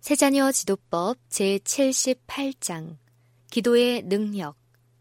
새자녀 지도법 제78장 기도의 능력.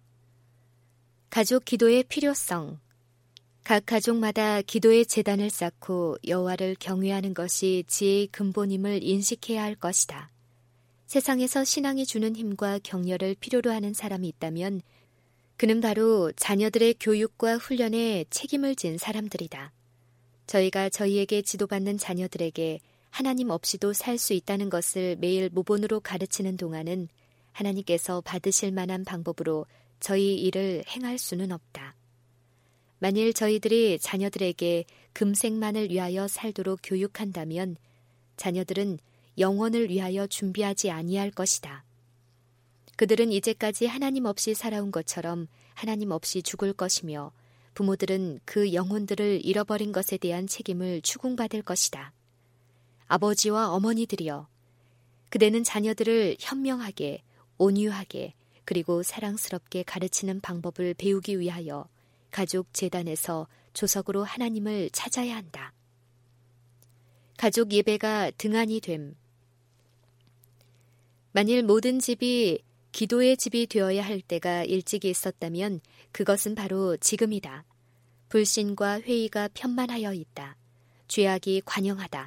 가족 기도의 필요성. 각 가족마다 기도의 제단을 쌓고 여호와를 경외하는 것이 지혜의 근본임을 인식해야 할 것이다. 세상에서 신앙이 주는 힘과 격려를 필요로 하는 사람이 있다면 그는 바로 자녀들의 교육과 훈련에 책임을 진 사람들이다. 저희가 저희에게 지도받는 자녀들에게 하나님 없이도 살 수 있다는 것을 매일 모본으로 가르치는 동안은 하나님께서 받으실 만한 방법으로 저희 일을 행할 수는 없다. 만일 저희들이 자녀들에게 금생만을 위하여 살도록 교육한다면 자녀들은 영원을 위하여 준비하지 아니할 것이다. 그들은 이제까지 하나님 없이 살아온 것처럼 하나님 없이 죽을 것이며 부모들은 그 영혼들을 잃어버린 것에 대한 책임을 추궁받을 것이다. 아버지와 어머니들이여, 그대는 자녀들을 현명하게, 온유하게, 그리고 사랑스럽게 가르치는 방법을 배우기 위하여 가족 재단에서 조석으로 하나님을 찾아야 한다. 가족 예배가 등한이 됨. 만일 모든 집이 기도의 집이 되어야 할 때가 일찍이 있었다면 그것은 바로 지금이다. 불신과 회의가 편만하여 있다. 죄악이 관영하다.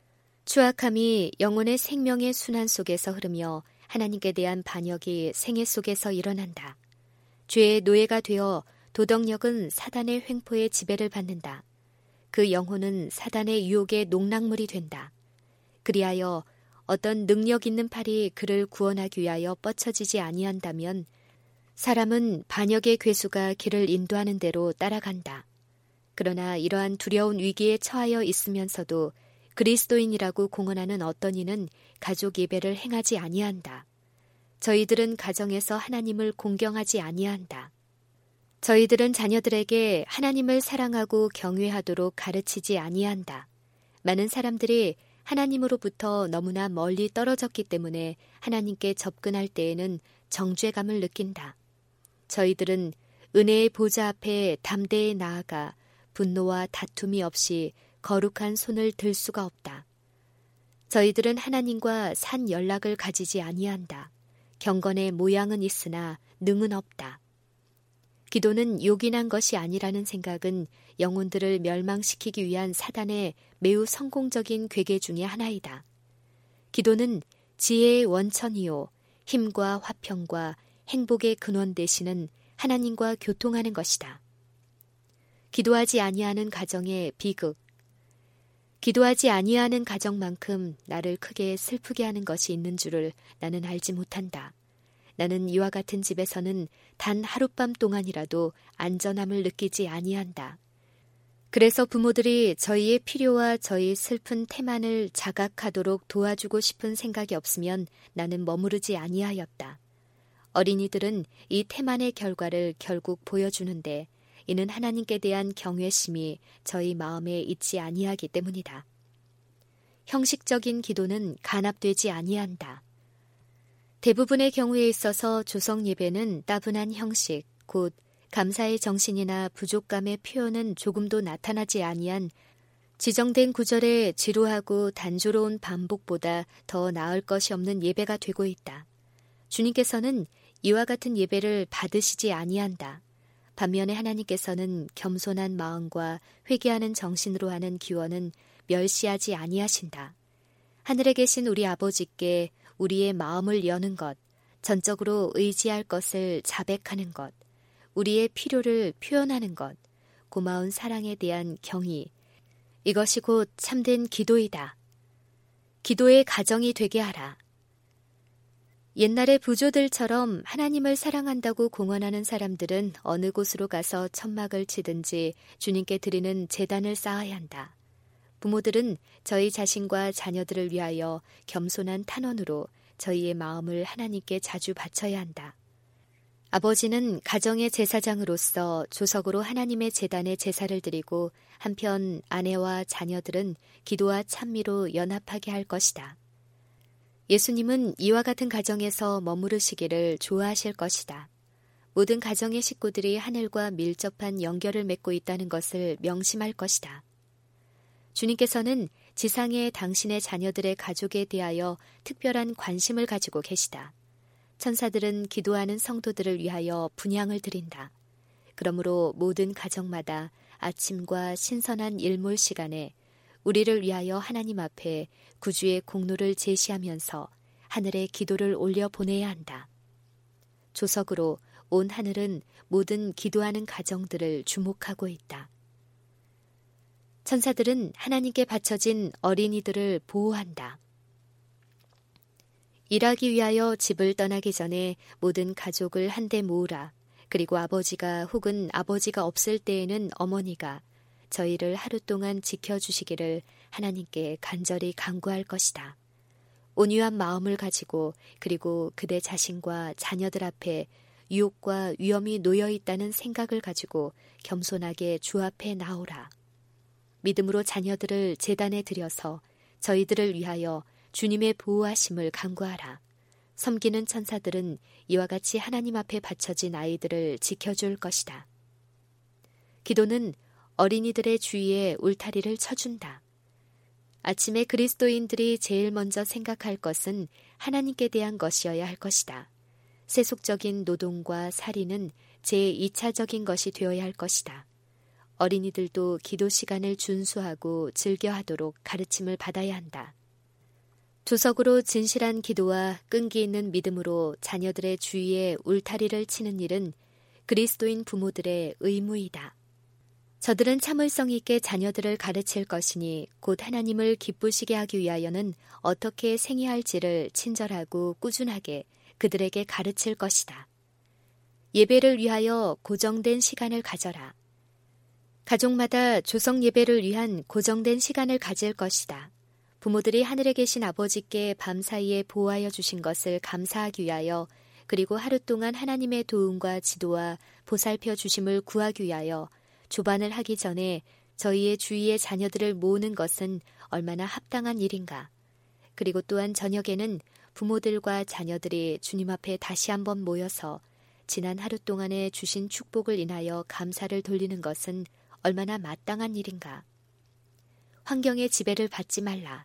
추악함이 영혼의 생명의 순환 속에서 흐르며 하나님께 대한 반역이 생애 속에서 일어난다. 죄의 노예가 되어 도덕력은 사단의 횡포에 지배를 받는다. 그 영혼은 사단의 유혹의 농락물이 된다. 그리하여 어떤 능력 있는 팔이 그를 구원하기 위하여 뻗쳐지지 아니한다면 사람은 반역의 괴수가 길을 인도하는 대로 따라간다. 그러나 이러한 두려운 위기에 처하여 있으면서도 그리스도인이라고 공언하는 어떤 이는 가족 예배를 행하지 아니한다. 저희들은 가정에서 하나님을 공경하지 아니한다. 저희들은 자녀들에게 하나님을 사랑하고 경외하도록 가르치지 아니한다. 많은 사람들이 하나님으로부터 너무나 멀리 떨어졌기 때문에 하나님께 접근할 때에는 정죄감을 느낀다. 저희들은 은혜의 보좌 앞에 담대히 나아가 분노와 다툼이 없이 거룩한 손을 들 수가 없다. 저희들은 하나님과 산 연락을 가지지 아니한다. 경건의 모양은 있으나 능은 없다. 기도는 요긴한 것이 아니라는 생각은 영혼들을 멸망시키기 위한 사단의 매우 성공적인 괴계 중의 하나이다. 기도는 지혜의 원천이요, 힘과 화평과 행복의 근원 되시는 하나님과 교통하는 것이다. 기도하지 아니하는 가정의 비극. 기도하지 아니하는 가정만큼 나를 크게 슬프게 하는 것이 있는 줄을 나는 알지 못한다. 나는 이와 같은 집에서는 단 하룻밤 동안이라도 안전함을 느끼지 아니한다. 그래서 부모들이 저희의 필요와 저희 슬픈 태만을 자각하도록 도와주고 싶은 생각이 없으면 나는 머무르지 아니하였다. 어린이들은 이 태만의 결과를 결국 보여주는데 이는 하나님께 대한 경외심이 저희 마음에 있지 아니하기 때문이다. 형식적인 기도는 간합되지 아니한다. 대부분의 경우에 있어서 조성 예배는 따분한 형식, 곧 감사의 정신이나 부족감의 표현은 조금도 나타나지 아니한 지정된 구절의 지루하고 단조로운 반복보다 더 나을 것이 없는 예배가 되고 있다. 주님께서는 이와 같은 예배를 받으시지 아니한다. 반면에 하나님께서는 겸손한 마음과 회개하는 정신으로 하는 기원은 멸시하지 아니하신다. 하늘에 계신 우리 아버지께 우리의 마음을 여는 것, 전적으로 의지할 것을 자백하는 것, 우리의 필요를 표현하는 것, 고마운 사랑에 대한 경의, 이것이 곧 참된 기도이다. 기도의 가정이 되게 하라. 옛날의 부조들처럼 하나님을 사랑한다고 공언하는 사람들은 어느 곳으로 가서 천막을 치든지 주님께 드리는 제단을 쌓아야 한다. 부모들은 저희 자신과 자녀들을 위하여 겸손한 탄원으로 저희의 마음을 하나님께 자주 바쳐야 한다. 아버지는 가정의 제사장으로서 조석으로 하나님의 제단에 제사를 드리고 한편 아내와 자녀들은 기도와 찬미로 연합하게 할 것이다. 예수님은 이와 같은 가정에서 머무르시기를 좋아하실 것이다. 모든 가정의 식구들이 하늘과 밀접한 연결을 맺고 있다는 것을 명심할 것이다. 주님께서는 지상의 당신의 자녀들의 가족에 대하여 특별한 관심을 가지고 계시다. 천사들은 기도하는 성도들을 위하여 분향을 드린다. 그러므로 모든 가정마다 아침과 신선한 일몰 시간에 우리를 위하여 하나님 앞에 구주의 공로를 제시하면서 하늘에 기도를 올려 보내야 한다. 조석으로 온 하늘은 모든 기도하는 가정들을 주목하고 있다. 천사들은 하나님께 바쳐진 어린이들을 보호한다. 일하기 위하여 집을 떠나기 전에 모든 가족을 한데 모으라. 그리고 아버지가 혹은 아버지가 없을 때에는 어머니가 저희를 하루 동안 지켜주시기를 하나님께 간절히 간구할 것이다. 온유한 마음을 가지고 그리고 그대 자신과 자녀들 앞에 유혹과 위험이 놓여 있다는 생각을 가지고 겸손하게 주 앞에 나오라. 믿음으로 자녀들을 제단에 들여서 저희들을 위하여 주님의 보호하심을 간구하라. 섬기는 천사들은 이와 같이 하나님 앞에 바쳐진 아이들을 지켜줄 것이다. 기도는 어린이들의 주위에 울타리를 쳐준다. 아침에 그리스도인들이 제일 먼저 생각할 것은 하나님께 대한 것이어야 할 것이다. 세속적인 노동과 살이는 제2차적인 것이 되어야 할 것이다. 어린이들도 기도 시간을 준수하고 즐겨하도록 가르침을 받아야 한다. 조석으로 진실한 기도와 끈기 있는 믿음으로 자녀들의 주위에 울타리를 치는 일은 그리스도인 부모들의 의무이다. 저들은 참을성 있게 자녀들을 가르칠 것이니 곧 하나님을 기쁘시게 하기 위하여는 어떻게 생애할지를 친절하고 꾸준하게 그들에게 가르칠 것이다. 예배를 위하여 고정된 시간을 가져라. 가족마다 조성 예배를 위한 고정된 시간을 가질 것이다. 부모들이 하늘에 계신 아버지께 밤사이에 보호하여 주신 것을 감사하기 위하여 그리고 하루 동안 하나님의 도움과 지도와 보살펴 주심을 구하기 위하여 조반을 하기 전에 저희의 주위의 자녀들을 모으는 것은 얼마나 합당한 일인가. 그리고 또한 저녁에는 부모들과 자녀들이 주님 앞에 다시 한번 모여서 지난 하루 동안에 주신 축복을 인하여 감사를 돌리는 것은 얼마나 마땅한 일인가. 환경의 지배를 받지 말라.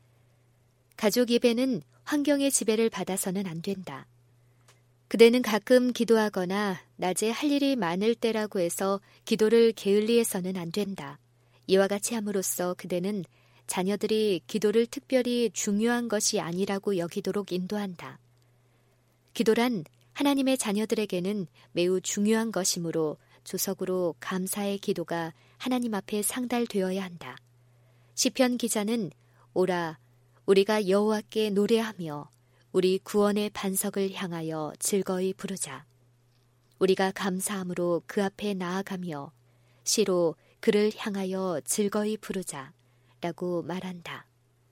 가족 예배는 환경의 지배를 받아서는 안 된다. 그대는 가끔 기도하거나 낮에 할 일이 많을 때라고 해서 기도를 게을리해서는 안 된다. 이와 같이 함으로써 그대는 자녀들이 기도를 특별히 중요한 것이 아니라고 여기도록 인도한다. 기도란 하나님의 자녀들에게는 매우 중요한 것이므로 조석으로 감사의 기도가 하나님 앞에 상달되어야 한다. 시편 기자는 오라 우리가 여호와께 노래하며 우리 구원의 반석을 향하여 즐거이 부르자. 우리가 감사함으로 그 앞에 나아가며 시로 그를 향하여 즐거이 부르자 라고 말한다.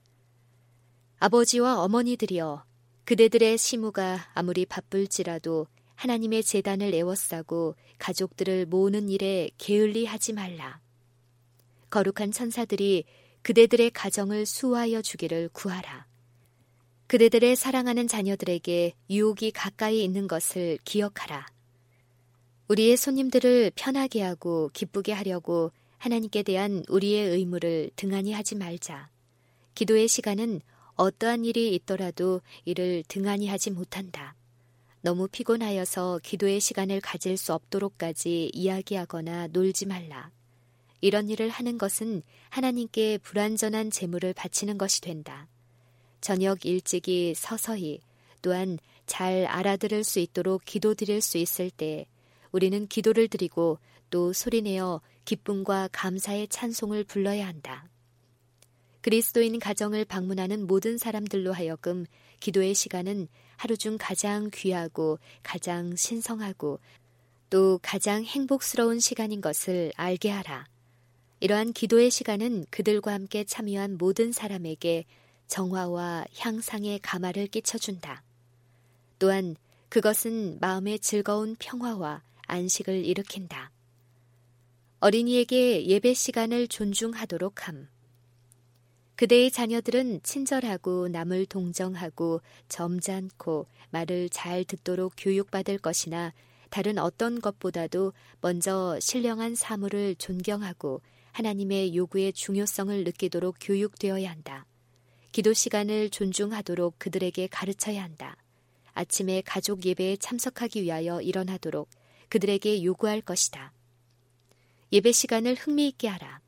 아버지와 어머니들이여 그대들의 시무가 아무리 바쁠지라도 하나님의 제단을 에워싸고 가족들을 모으는 일에 게을리하지 말라. 거룩한 천사들이 그대들의 가정을 수호하여 주기를 구하라. 그대들의 사랑하는 자녀들에게 유혹이 가까이 있는 것을 기억하라. 우리의 손님들을 편하게 하고 기쁘게 하려고 하나님께 대한 우리의 의무를 등한히 하지 말자. 기도의 시간은 어떠한 일이 있더라도 이를 등한히 하지 못한다. 너무 피곤하여서 기도의 시간을 가질 수 없도록까지 이야기하거나 놀지 말라. 이런 일을 하는 것은 하나님께 불완전한 제물을 바치는 것이 된다. 저녁 일찍이 서서히 또한 잘 알아들을 수 있도록 기도드릴 수 있을 때 우리는 기도를 드리고 또 소리내어 기쁨과 감사의 찬송을 불러야 한다. 그리스도인 가정을 방문하는 모든 사람들로 하여금 기도의 시간은 하루 중 가장 귀하고 가장 신성하고 또 가장 행복스러운 시간인 것을 알게 하라. 이러한 기도의 시간은 그들과 함께 참여한 모든 사람에게 정화와 향상의 감화를 끼쳐준다. 또한 그것은 마음의 즐거운 평화와 안식을 일으킨다. 어린이에게 예배 시간을 존중하도록 함. 그대의 자녀들은 친절하고 남을 동정하고 점잖고 말을 잘 듣도록 교육받을 것이나 다른 어떤 것보다도 먼저 신령한 사물을 존경하고 하나님의 요구의 중요성을 느끼도록 교육되어야 한다. 기도 시간을 존중하도록 그들에게 가르쳐야 한다. 아침에 가족 예배에 참석하기 위하여 일어나도록 그들에게 요구할 것이다. 예배 시간을 흥미있게 하라.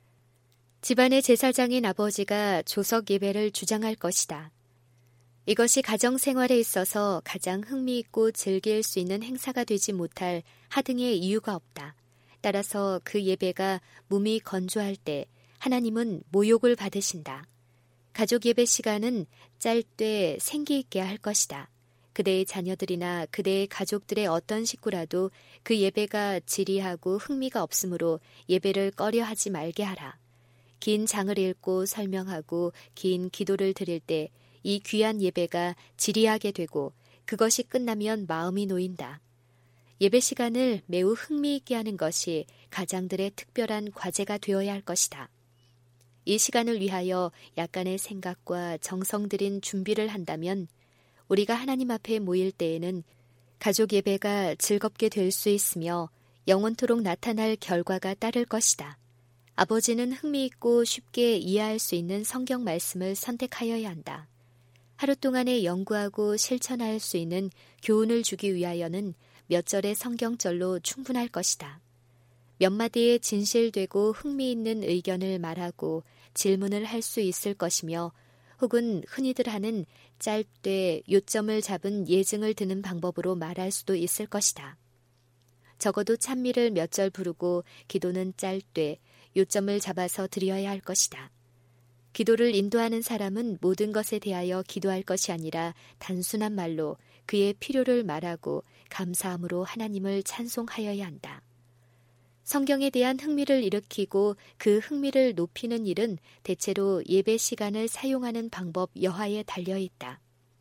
집안의 제사장인 아버지가 조석 예배를 주장할 것이다. 이것이 가정 생활에 있어서 가장 흥미있고 즐길 수 있는 행사가 되지 못할 하등의 이유가 없다. 따라서 그 예배가 몸이 건조할 때 하나님은 모욕을 받으신다. 가족 예배 시간은 짧되 생기 있게 할 것이다. 그대의 자녀들이나 그대의 가족들의 어떤 식구라도 그 예배가 지리하고 흥미가 없으므로 예배를 꺼려하지 말게 하라. 긴 장을 읽고 설명하고 긴 기도를 드릴 때 이 귀한 예배가 지리하게 되고 그것이 끝나면 마음이 놓인다. 예배 시간을 매우 흥미있게 하는 것이 가장들의 특별한 과제가 되어야 할 것이다. 이 시간을 위하여 약간의 생각과 정성 들인 준비를 한다면 우리가 하나님 앞에 모일 때에는 가족 예배가 즐겁게 될 수 있으며 영원토록 나타날 결과가 따를 것이다. 아버지는 흥미있고 쉽게 이해할 수 있는 성경 말씀을 선택하여야 한다. 하루 동안에 연구하고 실천할 수 있는 교훈을 주기 위하여는 몇 절의 성경절로 충분할 것이다. 몇 마디의 진실되고 흥미있는 의견을 말하고 질문을 할 수 있을 것이며 혹은 흔히들 하는 짧되 요점을 잡은 예증을 드는 방법으로 말할 수도 있을 것이다. 적어도 찬미를 몇 절 부르고 기도는 짧되 요점을 잡아서 드려야 할 것이다. 기도를 인도하는 사람은 모든 것에 대하여 기도할 것이 아니라 단순한 말로 그의 필요를 말하고 감사함으로 하나님을 찬송하여야 한다. 성경에 대한 흥미를 일으키고 그 흥미를 높이는 일은 대체로 예배 시간을 사용하는 방법 여하에 달려있다.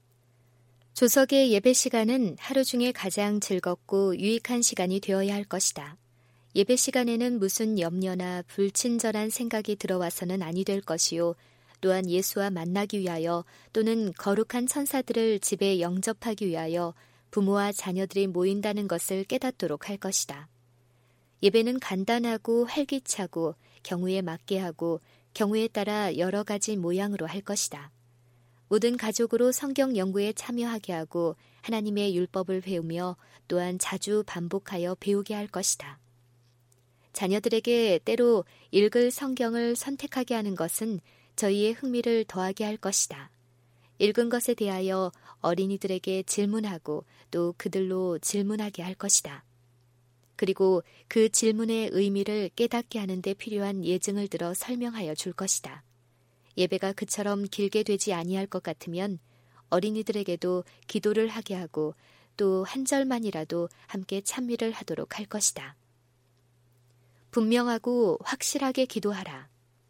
조석의 예배 시간은 하루 중에 가장 즐겁고 유익한 시간이 되어야 할 것이다. 예배 시간에는 무슨 염려나 불친절한 생각이 들어와서는 아니 될 것이요. 또한 예수와 만나기 위하여 또는 거룩한 천사들을 집에 영접하기 위하여 부모와 자녀들이 모인다는 것을 깨닫도록 할 것이다. 예배는 간단하고 활기차고 경우에 맞게 하고 경우에 따라 여러 가지 모양으로 할 것이다. 모든 가족으로 성경 연구에 참여하게 하고 하나님의 율법을 배우며 또한 자주 반복하여 배우게 할 것이다. 자녀들에게 때로 읽을 성경을 선택하게 하는 것은 저희의 흥미를 더하게 할 것이다. 읽은 것에 대하여 어린이들에게 질문하고 또 그들로 질문하게 할 것이다. 그리고 그 질문의 의미를 깨닫게 하는 데 필요한 예증을 들어 설명하여 줄 것이다. 예배가 그처럼 길게 되지 아니할 것 같으면 어린이들에게도 기도를 하게 하고 또 한 절만이라도 함께 찬미를 하도록 할 것이다. 분명하고 확실하게 기도하라.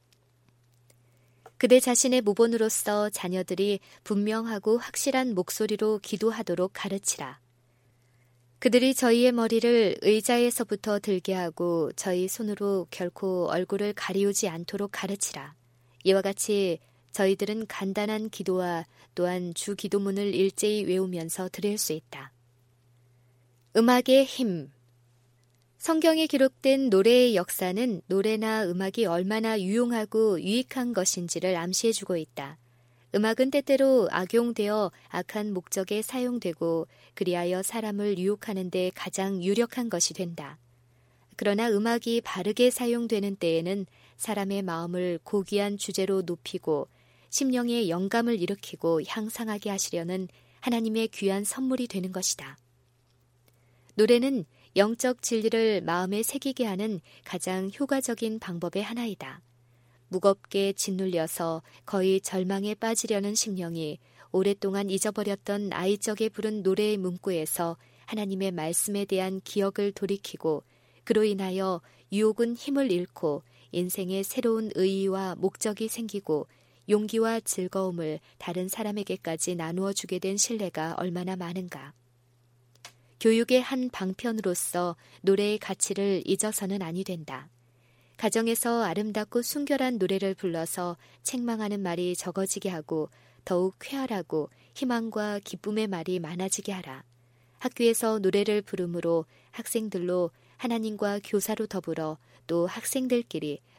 그대 자신의 모본으로서 자녀들이 분명하고 확실한 목소리로 기도하도록 가르치라. 그들이 저희의 머리를 의자에서부터 들게 하고 저희 손으로 결코 얼굴을 가리우지 않도록 가르치라. 이와 같이 저희들은 간단한 기도와 또한 주 기도문을 일제히 외우면서 드릴 수 있다. 음악의 힘. 성경에 기록된 노래의 역사는 노래나 음악이 얼마나 유용하고 유익한 것인지를 암시해주고 있다. 음악은 때때로 악용되어 악한 목적에 사용되고 그리하여 사람을 유혹하는 데 가장 유력한 것이 된다. 그러나 음악이 바르게 사용되는 때에는 사람의 마음을 고귀한 주제로 높이고 심령의 영감을 일으키고 향상하게 하시려는 하나님의 귀한 선물이 되는 것이다. 노래는 영적 진리를 마음에 새기게 하는 가장 효과적인 방법의 하나이다. 무겁게 짓눌려서 거의 절망에 빠지려는 심령이 오랫동안 잊어버렸던 아이적에 부른 노래의 문구에서 하나님의 말씀에 대한 기억을 돌이키고 그로 인하여 유혹은 힘을 잃고 인생에 새로운 의의와 목적이 생기고 용기와 즐거움을 다른 사람에게까지 나누어 주게 된 신뢰가 얼마나 많은가. 교육의 한 방편으로서 노래의 가치를 잊어서는 아니 된다. 가정에서 아름답고 순결한 노래를 불러서 책망하는 말이 적어지게 하고 더욱 쾌활하고 희망과 기쁨의 말이 많아지게 하라. 학교에서 노래를 부름으로 학생들로 하나님과 교사로 더불어 또 학생들끼리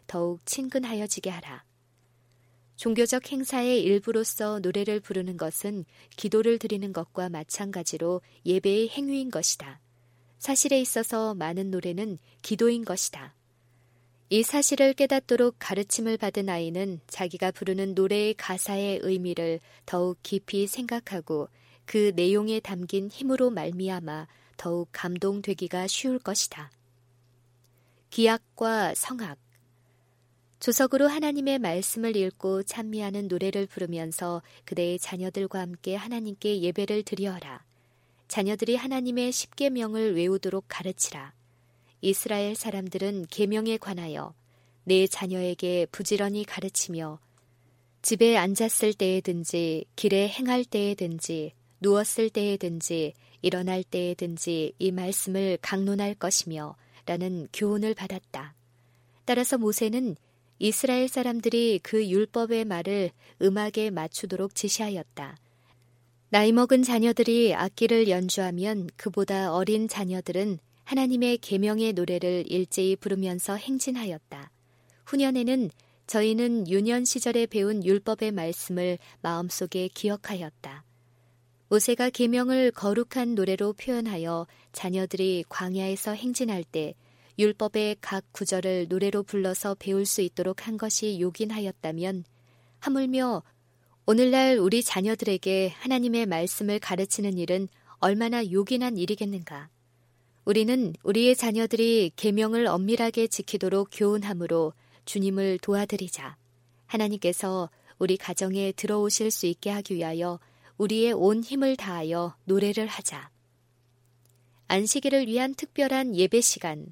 더욱 친근하여지게 하라. 종교적 행사의 일부로서 노래를 부르는 것은 기도를 드리는 것과 마찬가지로 예배의 행위인 것이다. 사실에 있어서 많은 노래는 기도인 것이다. 이 사실을 깨닫도록 가르침을 받은 아이는 자기가 부르는 노래의 가사의 의미를 더욱 깊이 생각하고 그 내용에 담긴 힘으로 말미암아 더욱 감동되기가 쉬울 것이다. 기악과 성악. 조석으로 하나님의 말씀을 읽고 찬미하는 노래를 부르면서 그대의 자녀들과 함께 하나님께 예배를 드리어라. 자녀들이 하나님의 십계명을 외우도록 가르치라. 이스라엘 사람들은 계명에 관하여 내 자녀에게 부지런히 가르치며 집에 앉았을 때에든지 길에 행할 때에든지 누웠을 때에든지 일어날 때에든지 이 말씀을 강론할 것이며 라는 교훈을 받았다. 따라서 모세는 이스라엘 사람들이 그 율법의 말을 음악에 맞추도록 지시하였다. 나이 먹은 자녀들이 악기를 연주하면 그보다 어린 자녀들은 하나님의 계명의 노래를 일제히 부르면서 행진하였다. 후년에는 저희는 유년 시절에 배운 율법의 말씀을 마음속에 기억하였다. 모세가 계명을 거룩한 노래로 표현하여 자녀들이 광야에서 행진할 때 율법의 각 구절을 노래로 불러서 배울 수 있도록 한 것이 요긴하였다면 하물며 오늘날 우리 자녀들에게 하나님의 말씀을 가르치는 일은 얼마나 요긴한 일이겠는가. 우리는 우리의 자녀들이 계명을 엄밀하게 지키도록 교훈함으로 주님을 도와드리자. 하나님께서 우리 가정에 들어오실 수 있게 하기 위하여 우리의 온 힘을 다하여 노래를 하자. 안식일을 위한 특별한 예배 시간.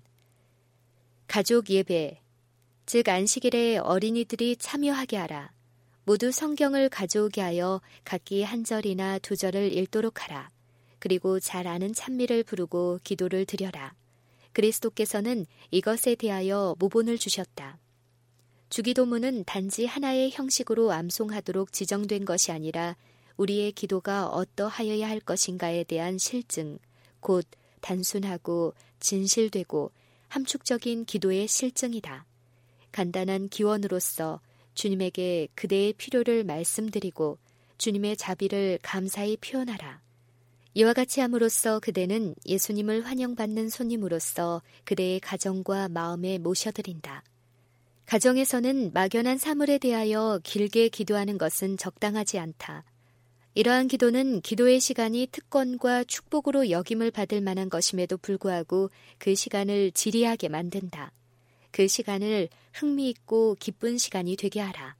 가족 예배, 즉 안식일에 어린이들이 참여하게 하라. 모두 성경을 가져오게 하여 각기 한 절이나 두 절을 읽도록 하라. 그리고 잘 아는 찬미를 부르고 기도를 드려라. 그리스도께서는 이것에 대하여 모본을 주셨다. 주기도문은 단지 하나의 형식으로 암송하도록 지정된 것이 아니라 우리의 기도가 어떠하여야 할 것인가에 대한 실증, 곧 단순하고 진실되고 함축적인 기도의 실증이다. 간단한 기원으로서 주님에게 그대의 필요를 말씀드리고 주님의 자비를 감사히 표현하라. 이와 같이 함으로써 그대는 예수님을 환영받는 손님으로서 그대의 가정과 마음에 모셔드린다. 가정에서는 막연한 사물에 대하여 길게 기도하는 것은 적당하지 않다. 이러한 기도는 기도의 시간이 특권과 축복으로 여김을 받을 만한 것임에도 불구하고 그 시간을 지리하게 만든다. 그 시간을 흥미있고 기쁜 시간이 되게 하라.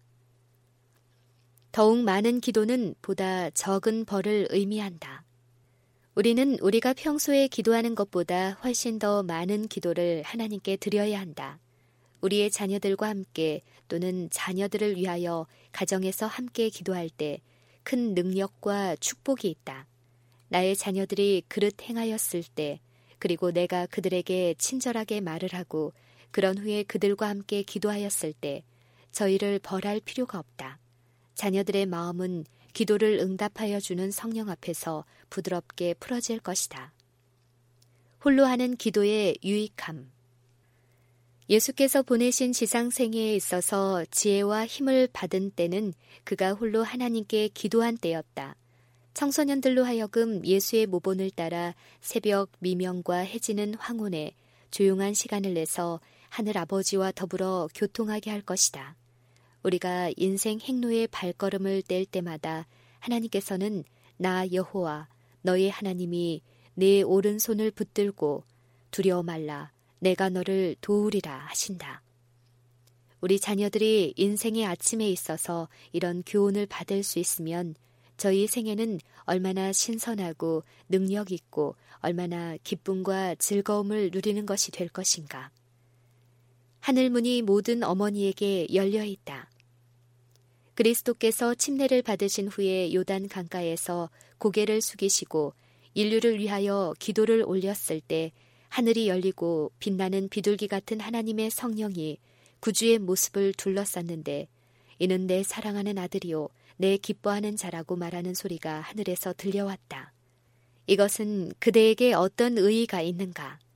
더욱 많은 기도는 보다 적은 벌을 의미한다. 우리는 우리가 평소에 기도하는 것보다 훨씬 더 많은 기도를 하나님께 드려야 한다. 우리의 자녀들과 함께 또는 자녀들을 위하여 가정에서 함께 기도할 때 큰 능력과 축복이 있다. 나의 자녀들이 그릇 행하였을 때 그리고 내가 그들에게 친절하게 말을 하고 그런 후에 그들과 함께 기도하였을 때 저희를 벌할 필요가 없다. 자녀들의 마음은 기도를 응답하여 주는 성령 앞에서 부드럽게 풀어질 것이다. 홀로 하는 기도의 유익함. 예수께서 보내신 지상생애에 있어서 지혜와 힘을 받은 때는 그가 홀로 하나님께 기도한 때였다. 청소년들로 하여금 예수의 모본을 따라 새벽 미명과 해지는 황혼에 조용한 시간을 내서 하늘 아버지와 더불어 교통하게 할 것이다. 우리가 인생 행로의 발걸음을 뗄 때마다 하나님께서는 나 여호와 너의 하나님이 내 오른손을 붙들고 두려워 말라 내가 너를 도우리라 하신다. 우리 자녀들이 인생의 아침에 있어서 이런 교훈을 받을 수 있으면 저희 생애는 얼마나 신선하고 능력 있고 얼마나 기쁨과 즐거움을 누리는 것이 될 것인가. 하늘문이 모든 어머니에게 열려 있다. 그리스도께서 침례를 받으신 후에 요단 강가에서 고개를 숙이시고 인류를 위하여 기도를 올렸을 때 하늘이 열리고 빛나는 비둘기 같은 하나님의 성령이 구주의 모습을 둘러쌌는데 이는 내 사랑하는 아들이요 내 기뻐하는 자라고 말하는 소리가 하늘에서 들려왔다. 이것은 그대에게 어떤 의의가 있는가?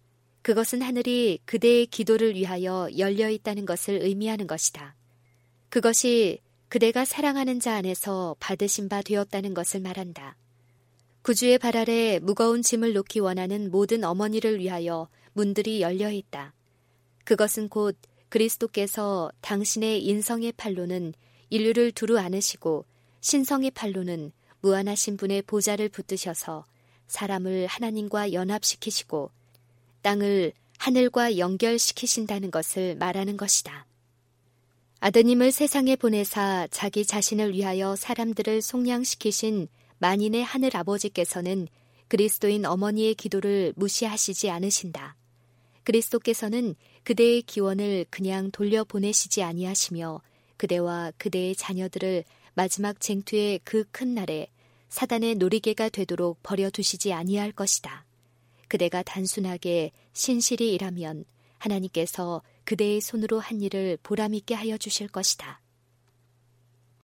그것은 하늘이 그대의 기도를 위하여 열려 있다는 것을 의미하는 것이다. 그것이 그대가 사랑하는 자 안에서 받으신 바 되었다는 것을 말한다. 구주의 발 아래 무거운 짐을 놓기 원하는 모든 어머니를 위하여 문들이 열려 있다. 그것은 곧 그리스도께서 당신의 인성의 팔로는 인류를 두루 안으시고 신성의 팔로는 무한하신 분의 보좌를 붙드셔서 사람을 하나님과 연합시키시고 땅을 하늘과 연결시키신다는 것을 말하는 것이다. 아드님을 세상에 보내사 자기 자신을 위하여 사람들을 속량시키신 만인의 하늘 아버지께서는 그리스도인 어머니의 기도를 무시하시지 않으신다. 그리스도께서는 그대의 기원을 그냥 돌려보내시지 아니하시며 그대와 그대의 자녀들을 마지막 쟁투의 그 큰 날에 사단의 놀이개가 되도록 버려두시지 아니할 것이다. 그대가 단순하게 신실히 일하면 하나님께서 그대의 손으로 한 일을 보람있게 하여 주실 것이다.